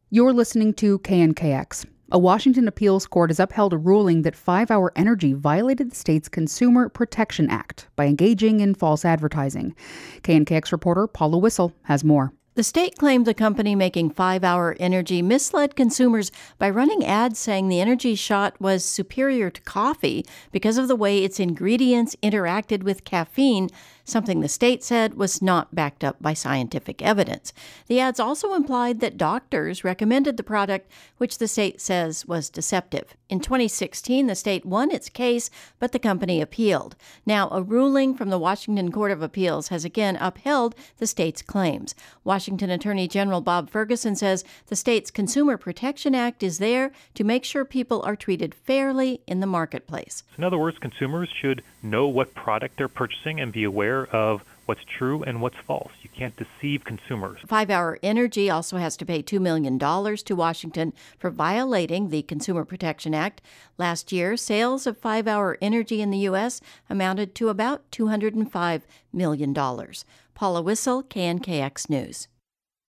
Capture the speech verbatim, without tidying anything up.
You're listening to K N K X. A Washington appeals court has upheld a ruling that five hour Energy violated the state's Consumer Protection Act by engaging in false advertising. K N K X reporter Paula Whistle has more. The state claimed the company making five hour Energy misled consumers by running ads saying the Energy shot was superior to coffee because of the way its ingredients interacted with caffeine, something the state said was not backed up by scientific evidence. The ads also implied that doctors recommended the product, which the state says was deceptive. In twenty sixteen, the state won its case, but the company appealed. Now, a ruling from the Washington Court of Appeals has again upheld the state's claims. Washington Attorney General Bob Ferguson says the state's Consumer Protection Act is there to make sure people are treated fairly in the marketplace. In other words, consumers should know what product they're purchasing and be aware of what's true and what's false. You can't deceive consumers. five hour Energy also has to pay two million dollars to Washington for violating the Consumer Protection Act. Last year, sales of five hour Energy in the U S amounted to about two hundred five million dollars. Paula Whistle, K N K X News.